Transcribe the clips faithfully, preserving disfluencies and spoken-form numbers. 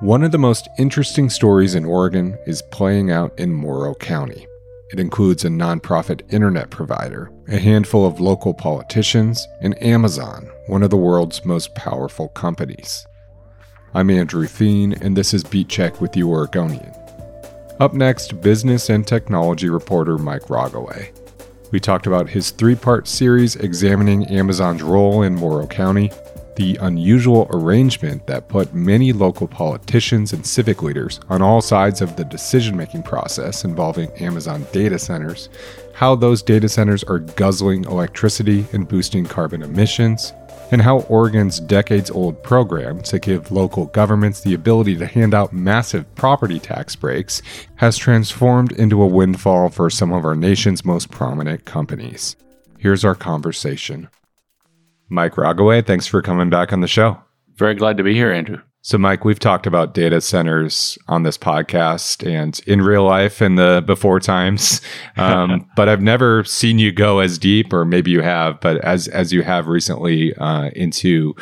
One of the most interesting stories in Oregon is playing out in Morrow County. It includes a nonprofit internet provider, a handful of local politicians, and Amazon, one of the world's most powerful companies. I'm Andrew Theen, and this is Beat Check with the Oregonian. Up next, business and technology reporter Mike Rogoway. We talked about his three-part series examining Amazon's role in Morrow County, the unusual arrangement that put many local politicians and civic leaders on all sides of the decision-making process involving Amazon data centers, how those data centers are guzzling electricity and boosting carbon emissions, and how Oregon's decades-old program to give local governments the ability to hand out massive property tax breaks has transformed into a windfall for some of our nation's most prominent companies. Here's our conversation. Mike Rogoway, thanks for coming back on the show. Very glad to be here, Andrew. So, Mike, we've talked about data centers on this podcast and in real life in the before times, um, but I've never seen you go as deep, or maybe you have, but as as you have recently uh, into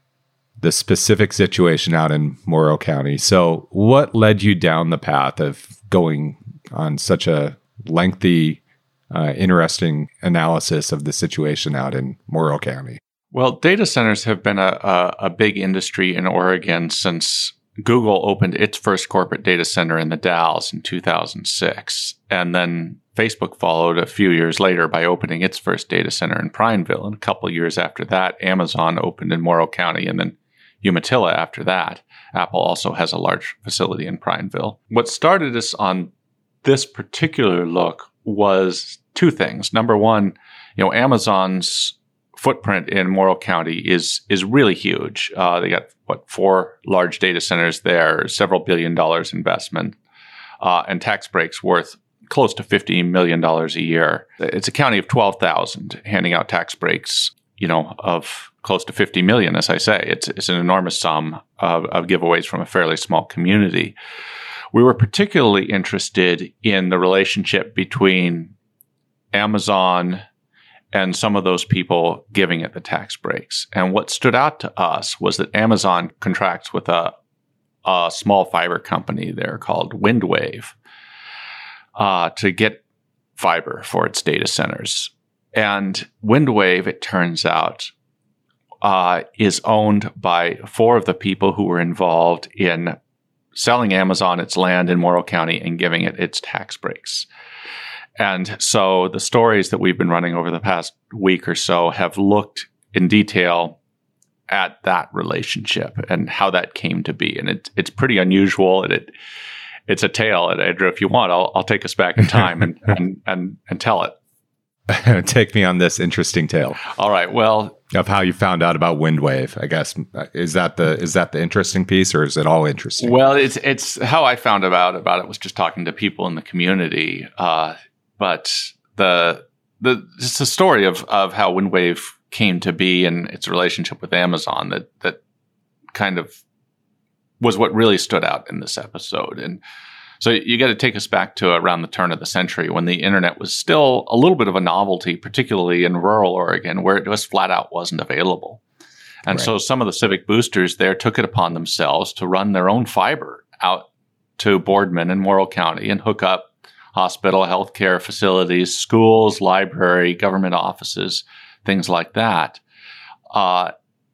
the specific situation out in Morrow County. So, what led you down the path of going on such a lengthy, uh, interesting analysis of the situation out in Morrow County? Well, data centers have been a, a, a big industry in Oregon since Google opened its first corporate data center in the Dalles in two thousand six. And then Facebook followed a few years later by opening its first data center in Prineville. And a couple of years after that, Amazon opened in Morrow County, and then Umatilla after that. Apple also has a large facility in Prineville. What started us on this particular look was two things. Number one, you know, Amazon's footprint in Morrow County is is really huge. Uh, they got, what, four large data centers there, several billion dollars investment, uh, and tax breaks worth close to fifty million dollars a year. It's a county of twelve thousand, handing out tax breaks, you know, of close to fifty million, as I say. It's, it's an enormous sum of, of giveaways from a fairly small community. We were particularly interested in the relationship between Amazon and some of those people giving it the tax breaks. And what stood out to us was that Amazon contracts with a, a small fiber company there called Windwave uh, to get fiber for its data centers. And Windwave, it turns out, uh, is owned by four of the people who were involved in selling Amazon its land in Morrow County and giving it its tax breaks. And so the stories that we've been running over the past week or so have looked in detail at that relationship and how that came to be. And it, it's pretty unusual. And it it's a tale. And Andrew, if you want, I'll, I'll take us back in time and, and, and, and tell it. Take me on this interesting tale. All right. Well, of how you found out about Windwave, I guess. Is that the is that the interesting piece, or is it all interesting? Well, it's it's how I found out about it was just talking to people in the community. Uh, But the the it's a story of of how Windwave came to be and its relationship with Amazon that that kind of was what really stood out in this episode. And so you got to take us back to around the turn of the century when the internet was still a little bit of a novelty, particularly in rural Oregon, where it just flat out wasn't available. And right. So some of the civic boosters there took it upon themselves to run their own fiber out to Boardman and Morrow County and hook up hospital, healthcare facilities, schools, library, government offices, things like that. Uh,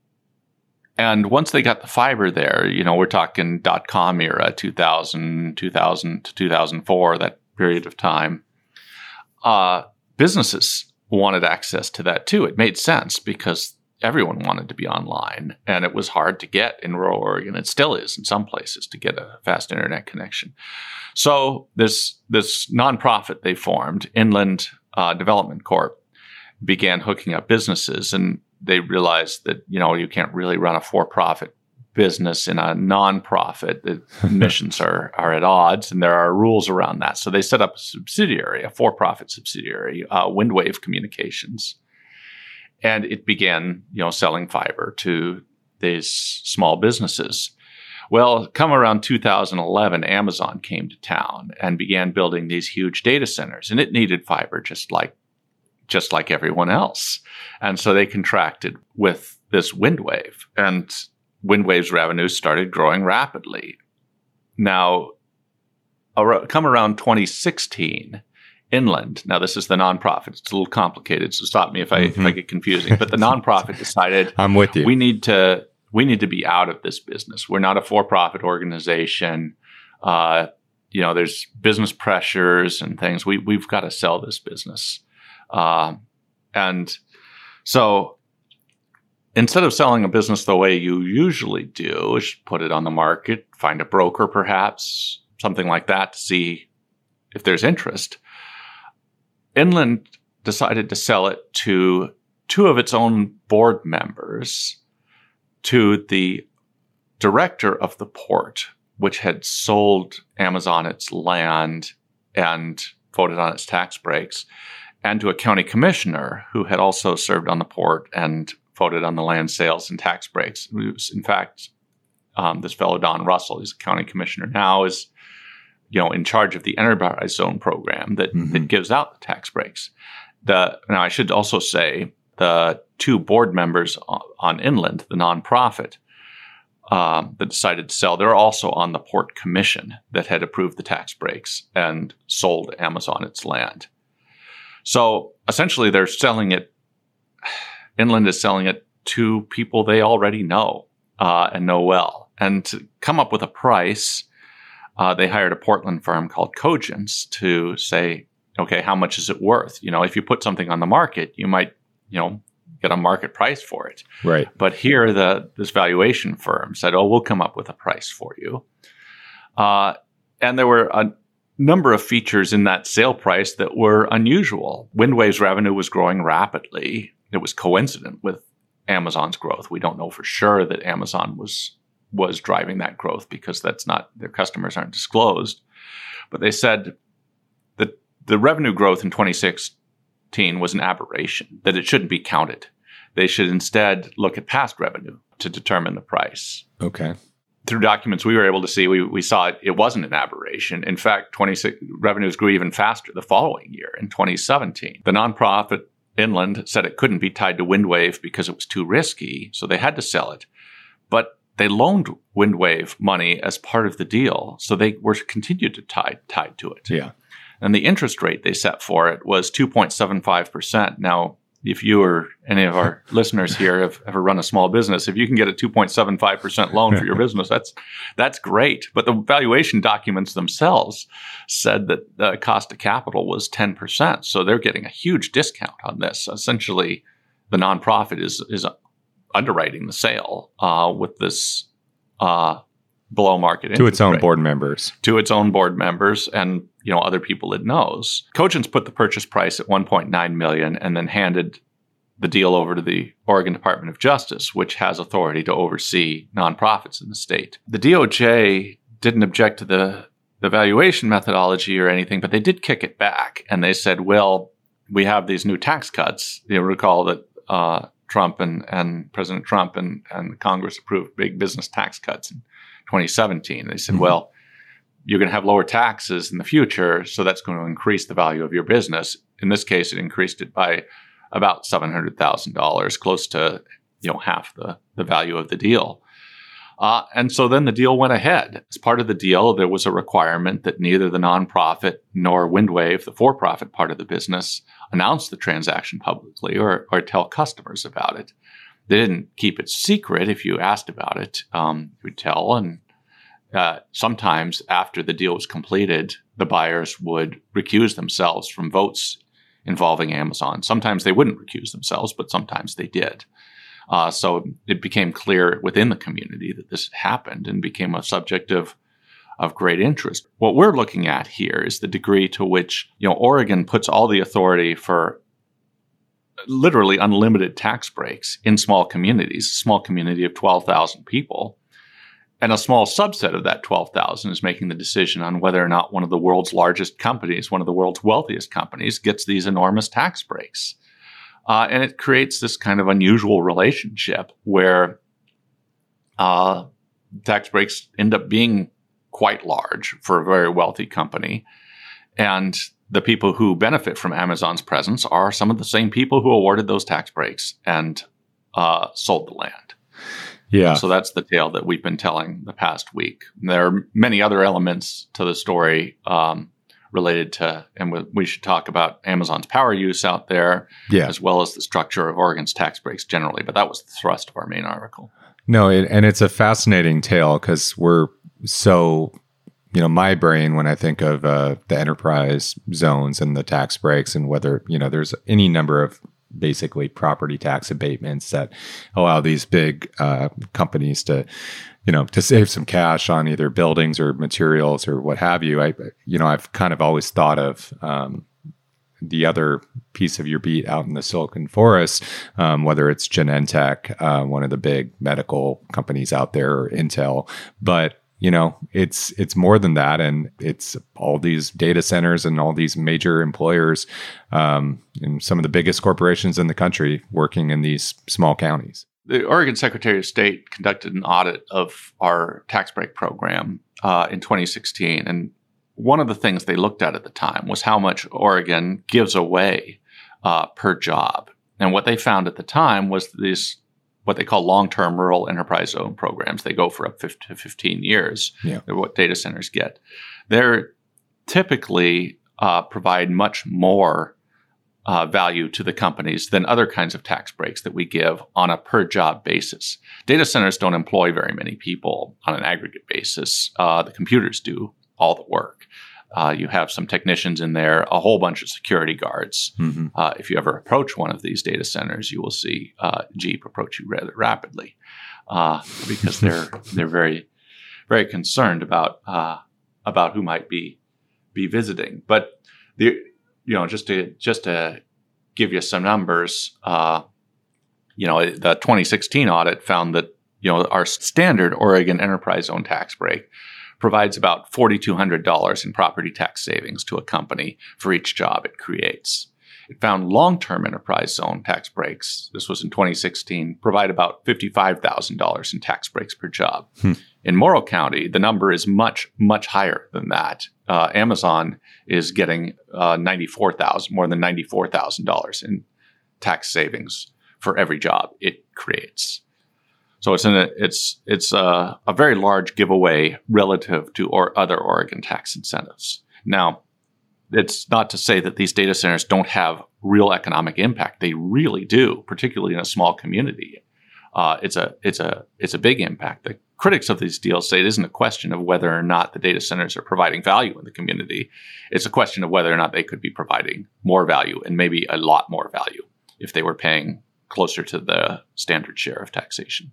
and once they got the fiber there, you know, we're talking dot-com era, two thousand, two thousand to two thousand four, that period of time, uh, businesses wanted access to that too. It made sense because everyone wanted to be online, and it was hard to get in rural Oregon. It still is in some places to get a fast internet connection. So this this nonprofit they formed, Inland uh, Development Corp, began hooking up businesses, and they realized that, you know, you can't really run a for-profit business in a nonprofit. The missions are are at odds, and there are rules around that. So they set up a subsidiary, a for-profit subsidiary, uh, Windwave Communications, and it began, you know, selling fiber to these small businesses. Well, come around two thousand eleven, Amazon came to town and began building these huge data centers, and it needed fiber just like just like everyone else. And so they contracted with this Windwave, and Windwave's revenues started growing rapidly. Now, ar- come around twenty sixteen, Inland, now this is the nonprofit, it's a little complicated, so stop me if I, mm-hmm. if I get confusing, but the nonprofit decided I'm with you. We need to we need to be out of this business. We're not a for-profit organization. Uh, you know, there's business pressures and things. We, we've got to sell this business. Uh, and so instead of selling a business the way you usually do, is put it on the market, find a broker perhaps, something like that to see if there's interest. Inland decided to sell it to two of its own board members, to the director of the port, which had sold Amazon its land and voted on its tax breaks, and to a county commissioner who had also served on the port and voted on the land sales and tax breaks. It was, in fact, um, this fellow, Don Russell, he's a county commissioner now, is you know, in charge of the enterprise zone program that, mm-hmm. that gives out the tax breaks. The, now, I should also say the two board members on, on Inland, the nonprofit, um, that decided to sell, they're also on the Port Commission that had approved the tax breaks and sold Amazon its land. So essentially, they're selling it, Inland is selling it to people they already know uh, and know well. And to come up with a price, Uh, they hired a Portland firm called Cogents to say, okay, how much is it worth? You know, if you put something on the market, you might, you know, get a market price for it. Right. But here, the this valuation firm said, oh, we'll come up with a price for you. Uh, and there were a number of features in that sale price that were unusual. Windwave's revenue was growing rapidly. It was coincident with Amazon's growth. We don't know for sure that Amazon was was driving that growth because that's not, their customers aren't disclosed. But they said that the revenue growth in twenty sixteen was an aberration, that it shouldn't be counted. They should instead look at past revenue to determine the price. Okay. Through documents we were able to see, we, we saw it, it wasn't an aberration. In fact, twenty-six revenues grew even faster the following year in twenty seventeen. The nonprofit Inland said it couldn't be tied to Windwave because it was too risky, so they had to sell it. But they loaned Windwave money as part of the deal, so they were continued to tie tied to it. Yeah, and the interest rate they set for it was two point seven five percent. Now, if you or any of our listeners here have ever run a small business, if you can get a two point seven five percent loan for your business, that's that's great. But the valuation documents themselves said that the cost of capital was ten percent, so they're getting a huge discount on this. Essentially, the nonprofit is is underwriting the sale uh, with this uh, below market to its own rate. board members, to its own board members, and you know other people it knows. Cogents put the purchase price at one point nine million dollars and then handed the deal over to the Oregon Department of Justice, which has authority to oversee nonprofits in the state. The D O J didn't object to the the valuation methodology or anything, but they did kick it back, and they said, "Well, we have these new tax cuts." You recall that. Uh, Trump and, and President Trump and, and Congress approved big business tax cuts in twenty seventeen. They said, mm-hmm. well, you're going to have lower taxes in the future, so that's going to increase the value of your business. In this case, it increased it by about seven hundred thousand dollars, close to you know half the, the value of the deal. Uh, and so then the deal went ahead. As part of the deal, there was a requirement that neither the nonprofit nor Windwave, the for-profit part of the business, announce the transaction publicly or, or tell customers about it. They didn't keep it secret. If you asked about it, um, you would tell. And uh, sometimes after the deal was completed, the buyers would recuse themselves from votes involving Amazon. Sometimes they wouldn't recuse themselves, but sometimes they did. Uh, so it became clear within the community that this had happened and became a subject of of great interest. What we're looking at here is the degree to which, you know, Oregon puts all the authority for literally unlimited tax breaks in small communities, a small community of twelve thousand people. And a small subset of that twelve thousand is making the decision on whether or not one of the world's largest companies, one of the world's wealthiest companies, gets these enormous tax breaks. Uh, and it creates this kind of unusual relationship where uh, tax breaks end up being quite large for a very wealthy company. And the people who benefit from Amazon's presence are some of the same people who awarded those tax breaks and uh, sold the land. Yeah. So that's the tale that we've been telling the past week. There are many other elements to the story um, related to, and we, we should talk about Amazon's power use out there, yeah. as well as the structure of Oregon's tax breaks generally. But that was the thrust of our main article. No, it, and it's a fascinating tale because we're so, you know, my brain, when I think of uh, the enterprise zones and the tax breaks and whether, you know, there's any number of basically property tax abatements that allow these big uh, companies to, you know, to save some cash on either buildings or materials or what have you. I, you know, I've kind of always thought of um, the other piece of your beat out in the Silicon Forest, um, whether it's Genentech, uh, one of the big medical companies out there, or Intel, but you know, it's it's more than that, and it's all these data centers and all these major employers, um, and some of the biggest corporations in the country working in these small counties. The Oregon Secretary of State conducted an audit of our tax break program uh, in twenty sixteen, and one of the things they looked at at the time was how much Oregon gives away uh, per job. And what they found at the time was these, what they call long-term rural enterprise zone programs. They go for up to fifteen years. Yeah. They're what data centers get. They're typically uh, provide much more uh, value to the companies than other kinds of tax breaks that we give on a per-job basis. Data centers don't employ very many people on an aggregate basis. Uh, the computers do all the work. Uh, you have some technicians in there, a whole bunch of security guards. Mm-hmm. Uh, if you ever approach one of these data centers, you will see uh, Jeep approach you rather rapidly uh, because they're they're very very concerned about uh, about who might be be visiting. But the you know just to just to give you some numbers, uh, you know the twenty sixteen audit found that you know our standard Oregon enterprise zone tax break provides about four thousand two hundred dollars in property tax savings to a company for each job it creates. It found long-term enterprise zone tax breaks, this was in twenty sixteen, provide about fifty-five thousand dollars in tax breaks per job. Hmm. In Morrow County, the number is much, much higher than that. Uh, Amazon is getting uh, ninety-four thousand dollars, more than ninety-four thousand dollars in tax savings for every job it creates. So it's in a, it's it's a, a very large giveaway relative to or other Oregon tax incentives. Now, it's not to say that these data centers don't have real economic impact. They really do, particularly in a small community. Uh, it's a it's a it's a big impact. The critics of these deals say it isn't a question of whether or not the data centers are providing value in the community. It's a question of whether or not they could be providing more value, and maybe a lot more value, if they were paying closer to the standard share of taxation.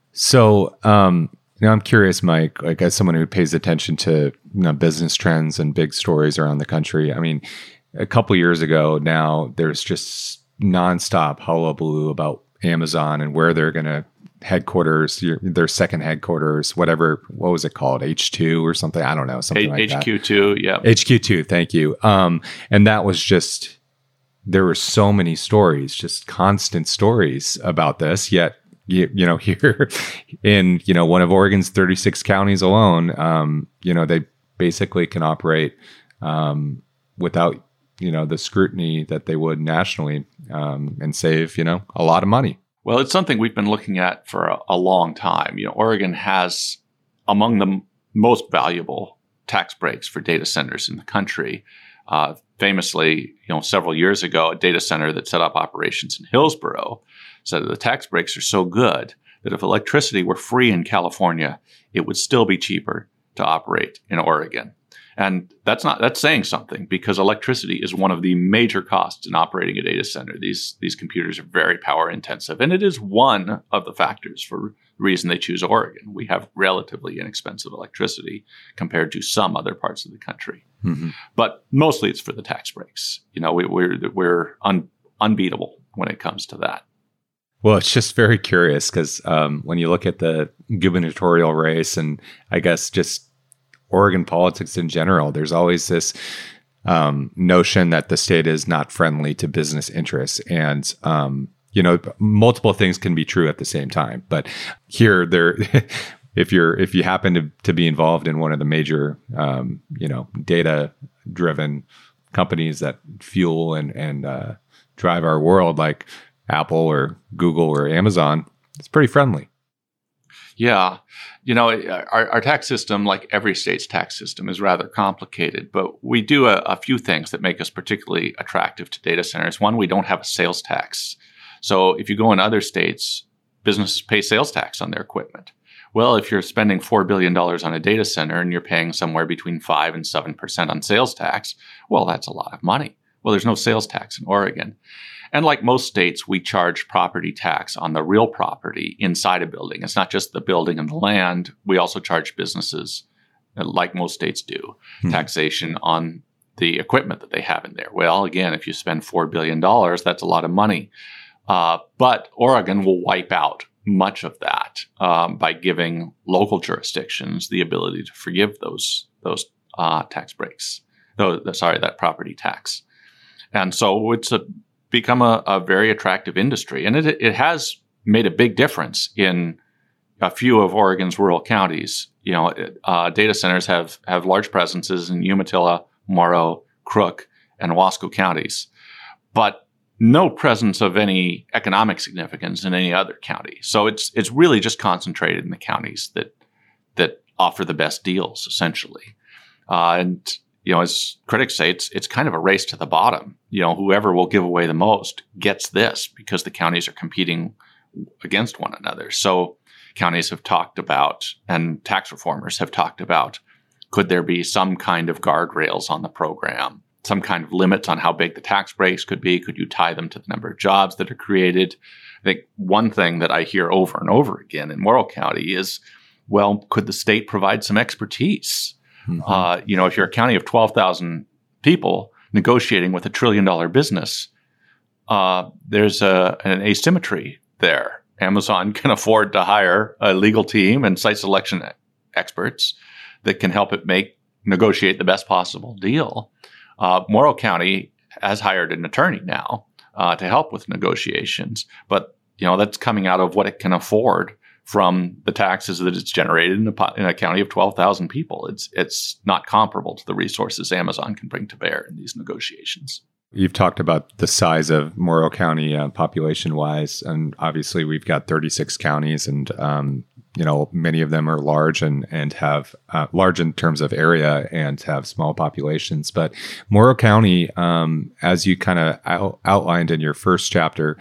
So, um, you know, I'm curious, Mike, like as someone who pays attention to you know, business trends and big stories around the country. I mean, a couple years ago now, there's just nonstop hullabaloo about Amazon and where they're going to headquarters, your, their second headquarters, whatever, what was it called? H two or something? I don't know. Something like that. H Q two, yeah. H Q two, thank you. Um, and that was just, there were so many stories, just constant stories about this, yet You, you know, here in, you know, one of Oregon's thirty-six counties alone, um, you know, they basically can operate um, without, you know, the scrutiny that they would nationally um, and save, you know, a lot of money. Well, it's something we've been looking at for a, a long time. You know, Oregon has among the m- most valuable tax breaks for data centers in the country. Uh, famously, you know, several years ago, a data center that set up operations in Hillsborough said that the tax breaks are so good that if electricity were free in California, it would still be cheaper to operate in Oregon. And that's not that's saying something, because electricity is one of the major costs in operating a data center. These these computers are very power intensive, and it is one of the factors for the reason they choose Oregon. We have relatively inexpensive electricity compared to some other parts of the country. Mm-hmm. But mostly it's for the tax breaks. You know, we, we're we're un, unbeatable when it comes to that. Well, it's just very curious because um, when you look at the gubernatorial race and I guess just Oregon politics in general, there's always this um, notion that the state is not friendly to business interests. And, um, you know, multiple things can be true at the same time. But here, there, if you're if you happen to, to be involved in one of the major, um, you know, data-driven companies that fuel and, and uh, drive our world, like Apple or Google or Amazon, it's pretty friendly. Yeah. You know, our, our tax system, like every state's tax system, is rather complicated, but we do a, a few things that make us particularly attractive to data centers. One, we don't have a sales tax. So if you go in other states, businesses pay sales tax on their equipment. Well, if you're spending four billion dollars on a data center and you're paying somewhere between five and seven percent on sales tax, well, that's a lot of money. Well, there's no sales tax in Oregon. And like most states, we charge property tax on the real property inside a building. It's not just the building and the land. We also charge businesses, like most states do, mm-hmm. taxation on the equipment that they have in there. Well, again, if you spend four billion dollars, that's a lot of money. Uh, but Oregon will wipe out much of that um, by giving local jurisdictions the ability to forgive those those uh, tax breaks. Those, sorry, that property tax. And so it's a become a, a very attractive industry. And it, it has made a big difference in a few of Oregon's rural counties. You know, uh, data centers have, have large presences in Umatilla, Morrow, Crook, and Wasco counties, but no presence of any economic significance in any other county. So it's it's really just concentrated in the counties that that offer the best deals, essentially. Uh, and You know, as critics say, it's it's kind of a race to the bottom. You know, whoever will give away the most gets this because the counties are competing against one another. So counties have talked about, and tax reformers have talked about, could there be some kind of guardrails on the program, some kind of limits on how big the tax breaks could be? Could you tie them to the number of jobs that are created? I think one thing that I hear over and over again in Morrow County is, well, could the state provide some expertise? Mm-hmm. Uh, you know, if you're a county of twelve thousand people negotiating with a trillion dollar business, uh, there's a, an asymmetry there. Amazon can afford to hire a legal team and site selection experts that can help it make negotiate the best possible deal. Uh, Morrow County has hired an attorney now uh, to help with negotiations, but you know that's coming out of what it can afford from the taxes that it's generated in a, in a county of twelve thousand people. It's it's not comparable to the resources Amazon can bring to bear in these negotiations. You've talked about the size of Morrow County uh, population-wise, and obviously we've got thirty-six counties, and um, you know many of them are large and and have uh, large in terms of area and have small populations. But Morrow County, um, as you kind of out- outlined in your first chapter,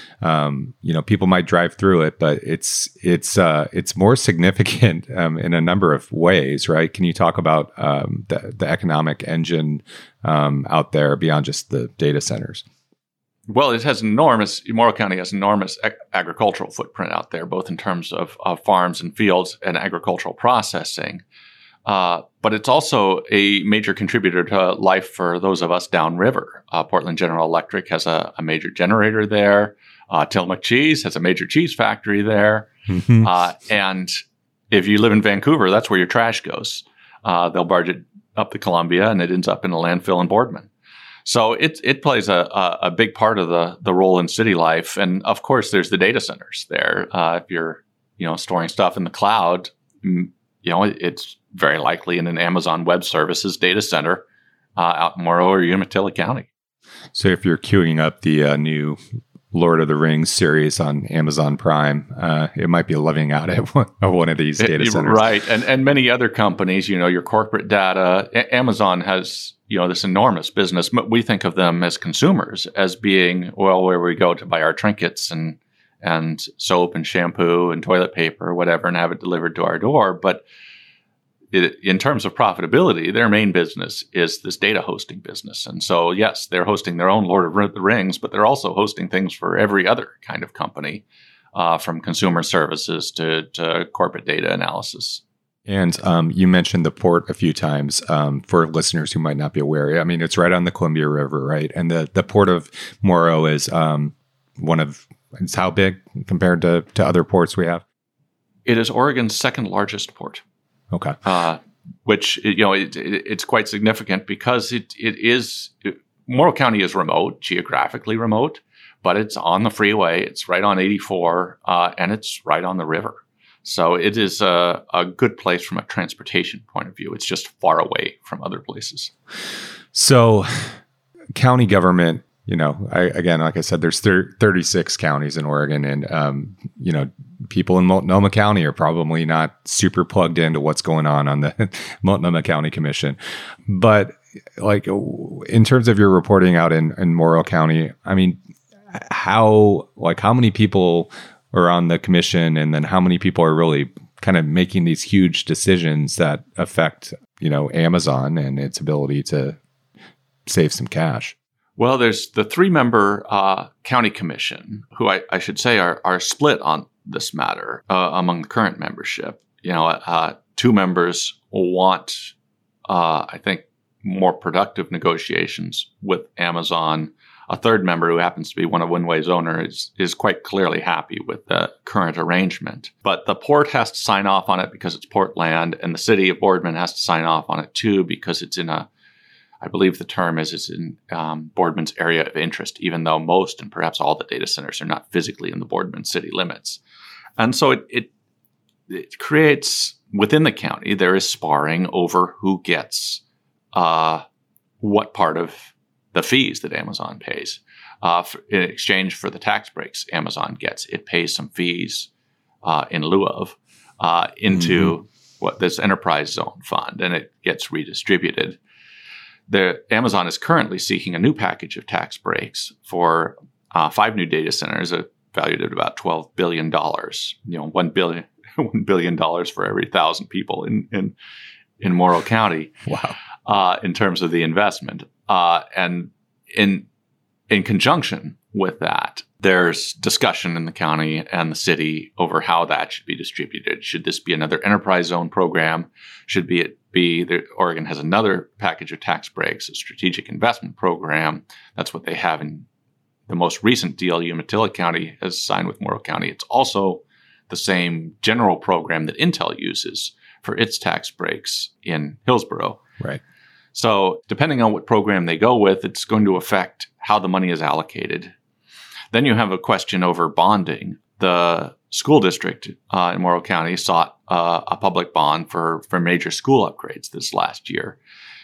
Um, you know, people might drive through it, but it's it's uh, it's more significant um, in a number of ways, right? Can you talk about um, the the economic engine um, out there beyond just the data centers? Well, it has enormous. Morrow County has enormous ag- agricultural footprint out there, both in terms of, of farms and fields and agricultural processing. Uh, but it's also a major contributor to life for those of us downriver. Uh, Portland General Electric has a, a major generator there. Uh, Tillamook Cheese has a major cheese factory there. Mm-hmm. Uh, and if you live in Vancouver, that's where your trash goes. Uh, they'll barge it up the Columbia and it ends up in a landfill in Boardman. So it it plays a, a, a big part of the, the role in city life. And of course, there's the data centers there. Uh, if you're, you know, storing stuff in the cloud, you know, it, it's very likely in an Amazon Web Services data center uh, out in Morrow or Umatilla County. So if you're queuing up the uh, new Lord of the Rings series on Amazon Prime, uh, it might be living out at one, one of these data centers. Right. And and many other companies, you know, your corporate data, A- Amazon has, you know, this enormous business. We think of them as consumers as being, well, where we go to buy our trinkets and, and soap and shampoo and toilet paper or whatever and have it delivered to our door. But it, in terms of profitability, their main business is this data hosting business. And so, yes, they're hosting their own Lord of the Rings, but they're also hosting things for every other kind of company, uh, from consumer services to, to corporate data analysis. And um, you mentioned the port a few times um, for listeners who might not be aware. I mean, it's right on the Columbia River, right? And the, the port of Morrow is um, one of, it's how big compared to, to other ports we have? It is Oregon's second largest port. Okay. Uh, which, you know, it, it, it's quite significant because it it is, it, Morrow County is remote, geographically remote, but it's on the freeway. It's right on eighty-four, uh, and it's right on the river. So it is a, a good place from a transportation point of view. It's just far away from other places. So county government you know, I, again, like I said, there's thir- thirty-six counties in Oregon, and um, you know, people in Multnomah County are probably not super plugged into what's going on on the Multnomah County Commission. But like, in terms of your reporting out in, in Morrow County, I mean, how like how many people are on the commission, and then how many people are really kind of making these huge decisions that affect, you know, Amazon and its ability to save some cash? Well, there's the three-member uh, county commission, who I, I should say are, are split on this matter uh, among the current membership. You know, uh, two members want, uh, I think, more productive negotiations with Amazon. A third member, who happens to be one of Winway's owners, is, is quite clearly happy with the current arrangement. But the port has to sign off on it because it's port land, and the city of Boardman has to sign off on it too because it's in a, I believe the term is it's in um, Boardman's area of interest, even though most and perhaps all the data centers are not physically in the Boardman city limits. And so it, it, it creates, within the county, there is sparring over who gets uh, what part of the fees that Amazon pays. Uh, for, in exchange for the tax breaks Amazon gets, it pays some fees uh, in lieu of uh, into mm-hmm. what this enterprise zone fund, and it gets redistributed. The Amazon is currently seeking a new package of tax breaks for uh, five new data centers, uh, valued at about twelve billion dollars. You know, one billion one billion dollars for every thousand people in in in Morrow County. Wow! Uh, in terms of the investment, uh, and in in conjunction with that, there's discussion in the county and the city over how that should be distributed. Should this be another enterprise zone program? Should be it be that Oregon has another package of tax breaks, a strategic investment program? That's what they have in the most recent deal Umatilla County has signed with Morrow County. It's also the same general program that Intel uses for its tax breaks in Hillsborough. Right. So depending on what program they go with, it's going to affect how the money is allocated. Then you have a question over bonding. The school district uh, in Morrow County sought uh, a public bond for, for major school upgrades this last year.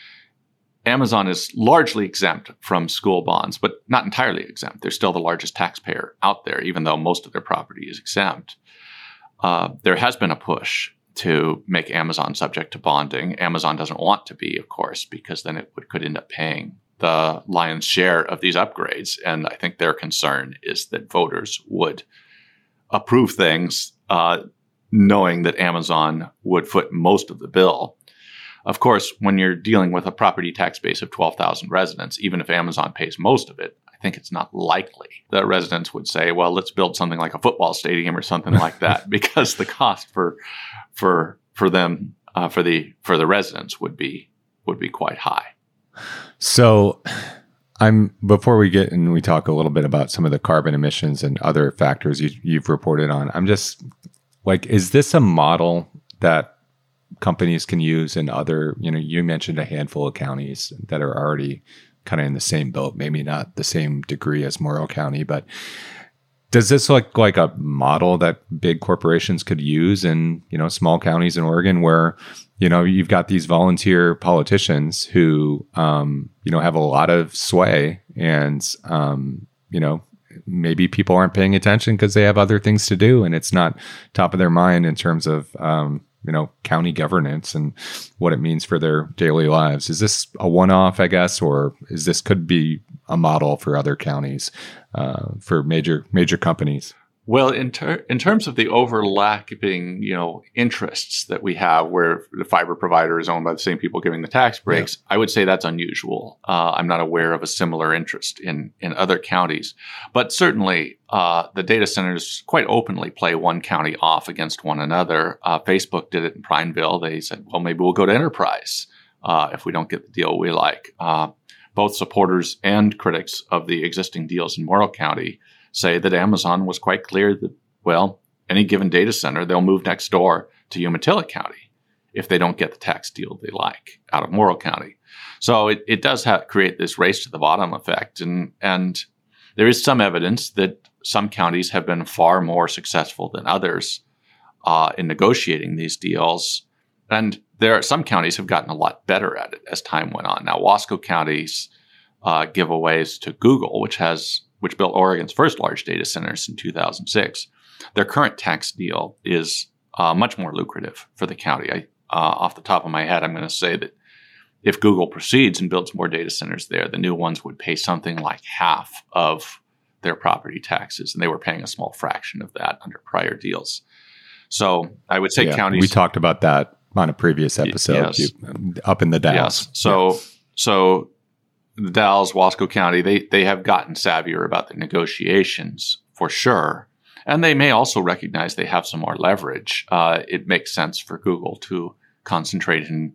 Amazon is largely exempt from school bonds, but not entirely exempt. They're still the largest taxpayer out there, even though most of their property is exempt. Uh, there has been a push to make Amazon subject to bonding. Amazon doesn't want to be, of course, because then it would, could end up paying the lion's share of these upgrades. And I think their concern is that voters would approve things uh, knowing that Amazon would foot most of the bill. Of course, when you're dealing with a property tax base of twelve thousand residents, even if Amazon pays most of it, I think it's not likely that residents would say, well, let's build something like a football stadium or something like that, because the cost for for for them, uh, for the for the residents would be would be quite high. So I'm before we get and we talk a little bit about some of the carbon emissions and other factors you, you've reported on, I'm just like, is this a model that companies can use in other, you know, you mentioned a handful of counties that are already kind of in the same boat, maybe not the same degree as Morrow County, but does this look like a model that big corporations could use in, you know, small counties in Oregon where, you know, you've got these volunteer politicians who, um, you know, have a lot of sway and, um, you know, maybe people aren't paying attention because they have other things to do and it's not top of their mind in terms of, um, you know, county governance and what it means for their daily lives. Is this a one-off, I guess, or is this could be a model for other counties, uh, for major major companies? Well, in ter- in terms of the overlapping, you know, interests that we have, where the fiber provider is owned by the same people giving the tax breaks, yeah. I would say that's unusual. Uh, I'm not aware of a similar interest in in other counties, but certainly uh, the data centers quite openly play one county off against one another. Uh, Facebook did it in Prineville. They said, "Well, maybe we'll go to Enterprise uh, if we don't get the deal we like." Uh, both supporters and critics of the existing deals in Morrow County say that Amazon was quite clear that, well, any given data center, they'll move next door to Umatilla County if they don't get the tax deal they like out of Morrow County. So it, it does have, create this race to the bottom effect. And, and there is some evidence that some counties have been far more successful than others uh, in negotiating these deals. And there are some counties have gotten a lot better at it as time went on. Now, Wasco County's uh, giveaways to Google, which has which built Oregon's first large data centers in two thousand six. Their current tax deal is uh, much more lucrative for the county. I, uh, off the top of my head, I'm going to say that if Google proceeds and builds more data centers there, the new ones would pay something like half of their property taxes, and they were paying a small fraction of that under prior deals. So I would say yeah, counties... We talked about that on a previous episode, yes. you, up in the Dalles. Yes. So, yeah. so the Dalles, Wasco County, they, they have gotten savvier about the negotiations for sure. And they may also recognize they have some more leverage. Uh, it makes sense for Google to concentrate in,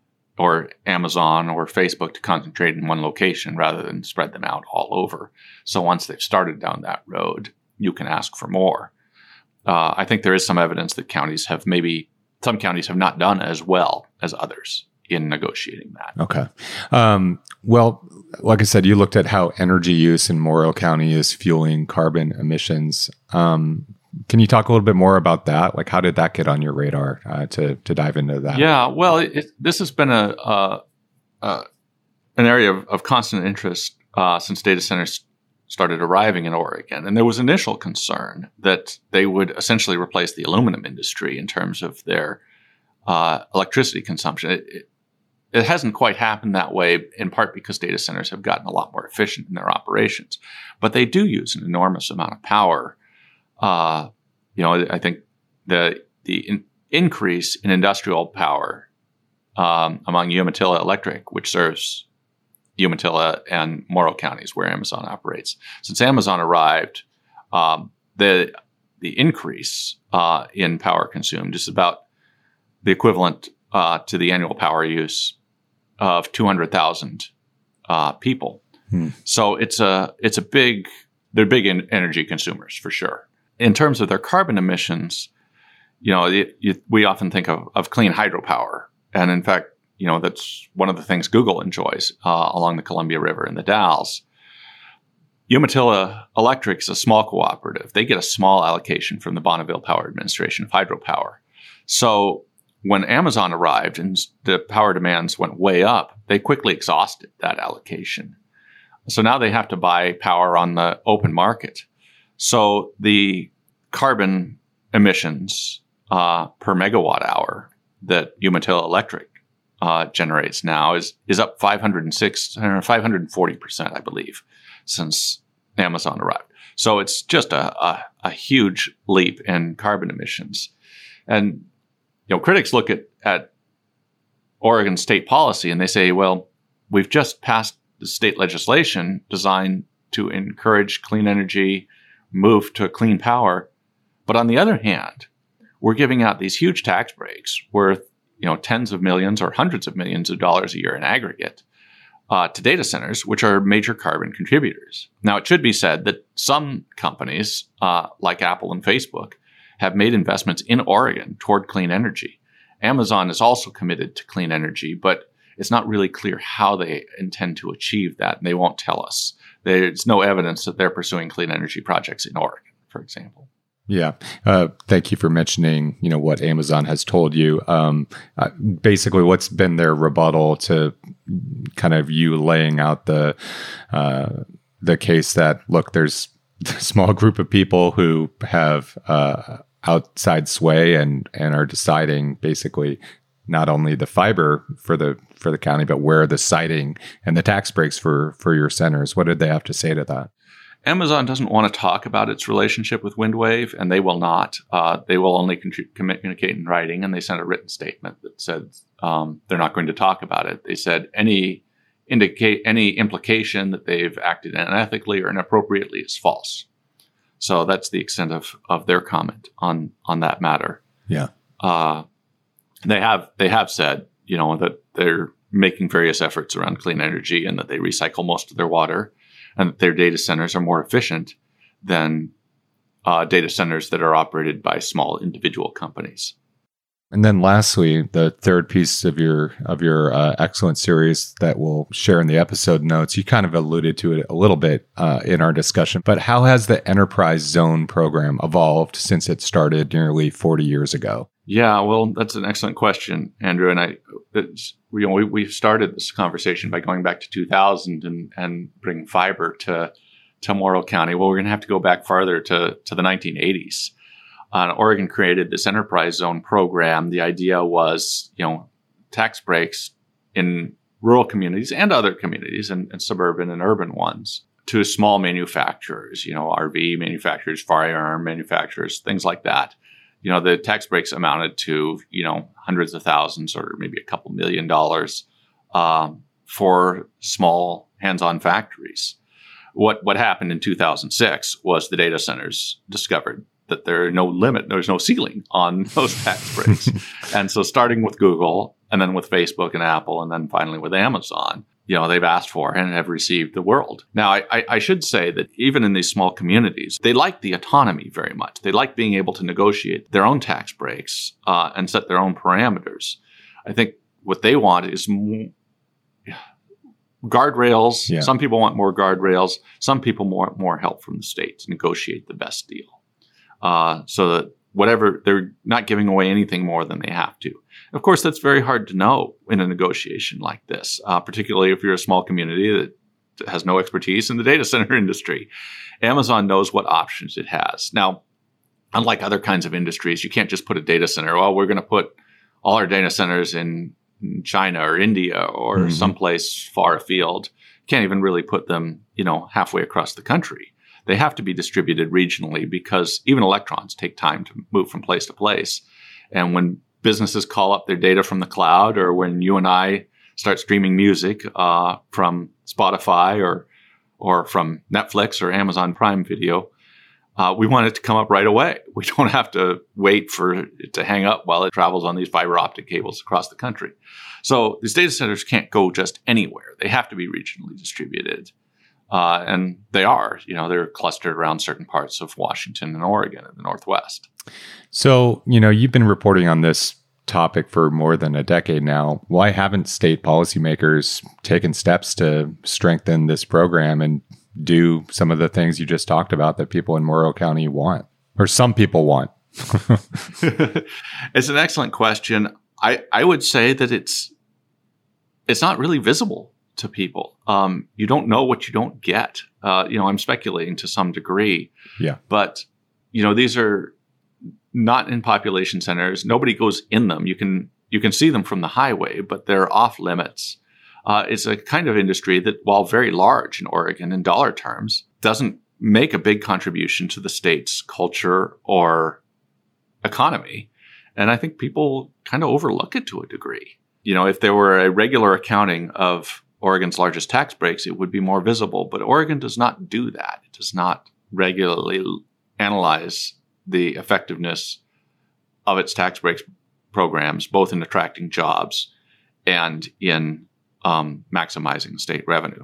or Amazon or Facebook to concentrate in one location rather than spread them out all over. So once they've started down that road, you can ask for more. Uh, I think there is some evidence that counties have maybe, some counties have not done as well as others in negotiating that. Okay. Um, well, like I said, you looked at how energy use in Morrow County is fueling carbon emissions. Um, can you talk a little bit more about that? Like, how did that get on your radar uh, to to dive into that? Yeah, well, it, it, this has been a, a, a an area of, of constant interest uh, since data centers started arriving in Oregon. And there was initial concern that they would essentially replace the aluminum industry in terms of their uh, electricity consumption. It, it, it hasn't quite happened that way, in part because data centers have gotten a lot more efficient in their operations. But they do use an enormous amount of power. Uh, you know, I think the the in, increase in industrial power um, among Umatilla Electric, which serves Umatilla and Morrow counties where Amazon operates. Since Amazon arrived, um, the the increase uh, in power consumed is about the equivalent uh, to the annual power use of two hundred thousand uh, people. Hmm. So it's a it's a big they're big in energy consumers for sure. In terms of their carbon emissions, you know, it, you, we often think of, of clean hydropower, and in fact, you know, that's one of the things Google enjoys uh, along the Columbia River in the Dalles. Umatilla Electric is a small cooperative. They get a small allocation from the Bonneville Power Administration of hydropower. So when Amazon arrived and the power demands went way up, they quickly exhausted that allocation. So now they have to buy power on the open market. So the carbon emissions uh, per megawatt hour that Umatilla Electric Uh, generates now is is up five hundred six, five hundred forty percent, I believe, since Amazon arrived. So it's just a, a, a huge leap in carbon emissions. And, you know, critics look at, at Oregon state policy and they say, well, we've just passed the state legislation designed to encourage clean energy, move to clean power. But on the other hand, we're giving out these huge tax breaks worth you know, tens of millions or hundreds of millions of dollars a year in aggregate uh, to data centers, which are major carbon contributors. Now, it should be said that some companies, uh, like Apple and Facebook, have made investments in Oregon toward clean energy. Amazon is also committed to clean energy, but it's not really clear how they intend to achieve that, and they won't tell us. There's no evidence that they're pursuing clean energy projects in Oregon, for example. Yeah. Uh, thank you for mentioning, you know, what Amazon has told you. Um, uh, basically, what's been their rebuttal to kind of you laying out the uh, the case that, look, there's a small group of people who have uh, outside sway and and are deciding basically not only the fiber for the for the county, but where the siting and the tax breaks for for your centers. What did they have to say to that? Amazon doesn't want to talk about its relationship with WindWave, and they will not. Uh, they will only con- communicate in writing, and they sent a written statement that said um, they're not going to talk about it. They said any indicate any implication that they've acted unethically or inappropriately is false. So that's the extent of, of their comment on on that matter. Yeah, uh, they have they have said you know that they're making various efforts around clean energy and that they recycle most of their water, and that their data centers are more efficient than uh, data centers that are operated by small individual companies. And then lastly, the third piece of your of your uh, excellent series that we'll share in the episode notes, you kind of alluded to it a little bit uh, in our discussion, but how has the Enterprise Zone program evolved since it started nearly forty years ago? Yeah, well, that's an excellent question, Andrew. And I that you know we, we started this conversation by going back to two thousand and, and bringing fiber to to Morrow County. Well, we're going to have to go back farther to to the nineteen eighties. Uh, Oregon created this enterprise zone program. The idea was, you know, tax breaks in rural communities and other communities and, and suburban and urban ones to small manufacturers, you know, R V manufacturers, firearm manufacturers, things like that. You know, the tax breaks amounted to, you know, hundreds of thousands or maybe a couple million dollars um, for small hands-on factories. What what happened in two thousand six was the data centers discovered that there's no limit, there's no ceiling on those tax breaks. And so starting with Google and then with Facebook and Apple and then finally with Amazon, you know, they've asked for and have received the world. Now, I, I, I should say that even in these small communities, they like the autonomy very much. They like being able to negotiate their own tax breaks uh, and set their own parameters. I think what they want is more guardrails. Yeah. Some people want more guardrails. Some people want more help from the state to negotiate the best deal. Uh, so that whatever, they're not giving away anything more than they have to. Of course, that's very hard to know in a negotiation like this, uh, particularly if you're a small community that has no expertise in the data center industry. Amazon knows what options it has. Now, unlike other kinds of industries, you can't just put a data center. Well, we're going to put all our data centers in China or India or mm-hmm. someplace far afield. Can't even really put them, you know, halfway across the country. They have to be distributed regionally because even electrons take time to move from place to place. And when businesses call up their data from the cloud, or when you and I start streaming music uh, from Spotify or or from Netflix or Amazon Prime Video, uh, we want it to come up right away. We don't have to wait for it to hang up while it travels on these fiber optic cables across the country. So these data centers can't go just anywhere. They have to be regionally distributed. Uh, and they are, you know, they're clustered around certain parts of Washington and Oregon in the Northwest. So, you know, you've been reporting on this topic for more than a decade now. Why haven't state policymakers taken steps to strengthen this program and do some of the things you just talked about that people in Morrow County want, or some people want? It's an excellent question. I, I would say that it's it's not really visible to people. Um, you don't know what you don't get. Uh, you know, I'm speculating to some degree. Yeah. But, you know, these are not in population centers. Nobody goes in them. You can you can see them from the highway, but they're off limits. Uh, it's a kind of industry that, while very large in Oregon in dollar terms, doesn't make a big contribution to the state's culture or economy. And I think people kind of overlook it to a degree. You know, if there were a regular accounting of Oregon's largest tax breaks, it would be more visible. But Oregon does not do that. It does not regularly analyze the effectiveness of its tax breaks programs, both in attracting jobs and in um, maximizing state revenue.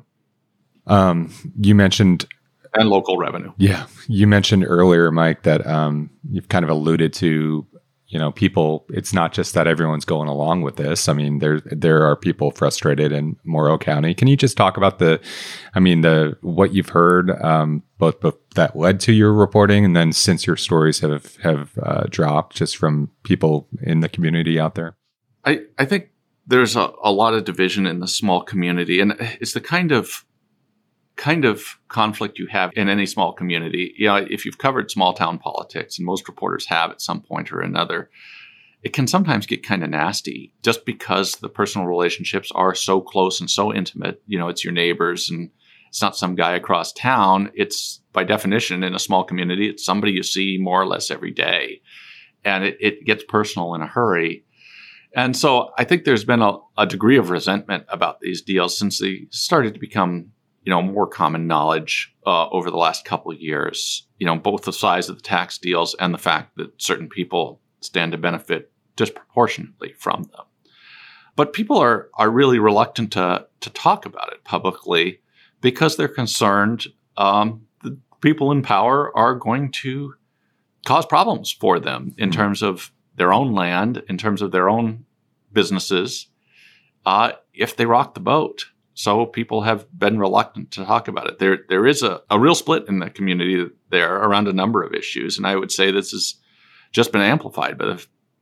Um, you mentioned... And local revenue. Yeah. You mentioned earlier, Mike, that um, you've kind of alluded to, you know, people, it's not just that everyone's going along with this. I mean, there there are people frustrated in Morrow County. Can you just talk about the, I mean, the what you've heard, um, both, both that led to your reporting, and then since your stories have have uh, dropped, just from people in the community out there? I, I think there's a, a lot of division in the small community, and it's the kind of kind of conflict you have in any small community. You know, if you've covered small town politics, and most reporters have at some point or another, it can sometimes get kind of nasty just because the personal relationships are so close and so intimate. You know, it's your neighbors, and it's not some guy across town. It's, by definition, in a small community, it's somebody you see more or less every day. And it, it gets personal in a hurry. And so I think there's been a, a degree of resentment about these deals since they started to become, you know, more common knowledge uh, over the last couple of years. You know, both the size of the tax deals and the fact that certain people stand to benefit disproportionately from them. But people are are really reluctant to to talk about it publicly because they're concerned um, the people in power are going to cause problems for them in mm-hmm. terms of their own land, in terms of their own businesses, uh, if they rock the boat. So people have been reluctant to talk about it. There, there is a, a real split in the community there around a number of issues. And I would say this has just been amplified by the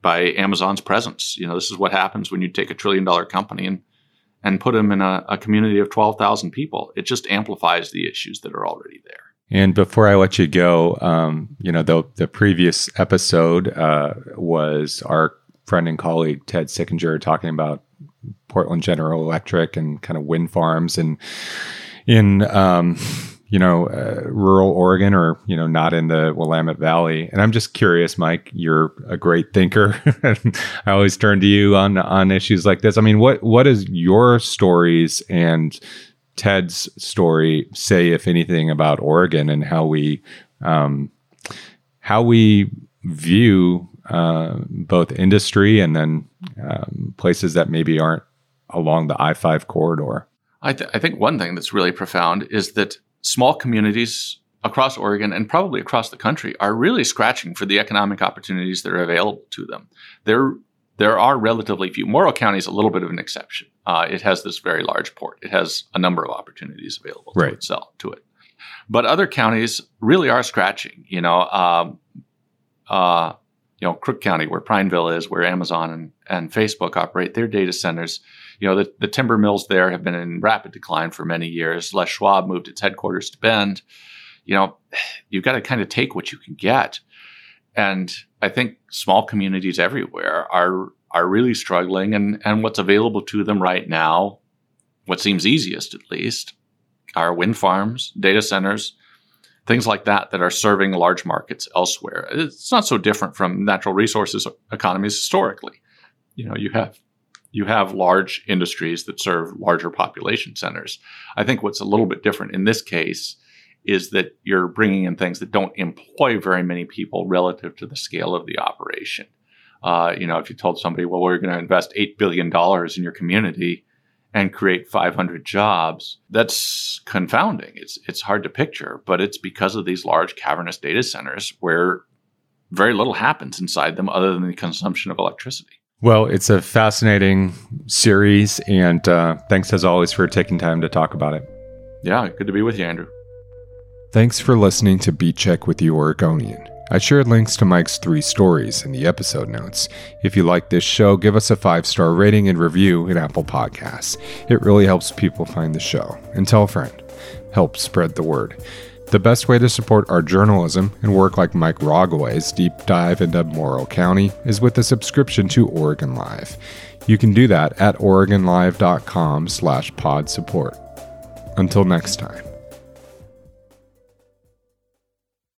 by Amazon's presence. You know, this is what happens when you take a trillion dollar company and and put them in a, a community of twelve thousand people. It just amplifies the issues that are already there. And before I let you go, um, you know, the, the previous episode uh, was our friend and colleague, Ted Sickinger, talking about Portland General Electric and kind of wind farms and in, um, you know, uh, rural Oregon or, you know, not in the Willamette Valley. And I'm just curious, Mike, you're a great thinker. I always turn to you on, on issues like this. I mean, what what is your stories and Ted's story say, if anything, about Oregon and how we um, how we view uh, both industry and then um, places that maybe aren't along the I five corridor? I, th- I think one thing that's really profound is that small communities across Oregon and probably across the country are really scratching for the economic opportunities that are available to them. There, there are relatively few. Morrow County is a little bit of an exception. Uh, it has this very large port. It has a number of opportunities available to right. itself to it. But other counties really are scratching. You know, um, uh, you know, Crook County, where Prineville is, where Amazon and, and Facebook operate their data centers. You know, the, the timber mills there have been in rapid decline for many years. Les Schwab moved its headquarters to Bend. You know, you've got to kind of take what you can get. And I think small communities everywhere are are really struggling. And, and what's available to them right now, what seems easiest at least, are wind farms, data centers, things like that that are serving large markets elsewhere. It's not so different from natural resources economies historically. You know, you have you have large industries that serve larger population centers. I think what's a little bit different in this case is that you're bringing in things that don't employ very many people relative to the scale of the operation. Uh, you know, if you told somebody, well, we're going to invest eight billion dollars in your community and create five hundred jobs, that's confounding. It's it's hard to picture, but it's because of these large cavernous data centers where very little happens inside them other than the consumption of electricity. Well, it's a fascinating series, and uh, thanks as always for taking time to talk about it. Yeah, good to be with you, Andrew. Thanks for listening to Beat Check with the Oregonian. I shared links to Mike's three stories in the episode notes. If you like this show, give us a five-star rating and review in Apple Podcasts. It really helps people find the show. And tell a friend. Help spread the word. The best way to support our journalism and work like Mike Rogaway's deep dive into Morrow County is with a subscription to Oregon Live. You can do that at oregonlive.com slash pod support. Until next time.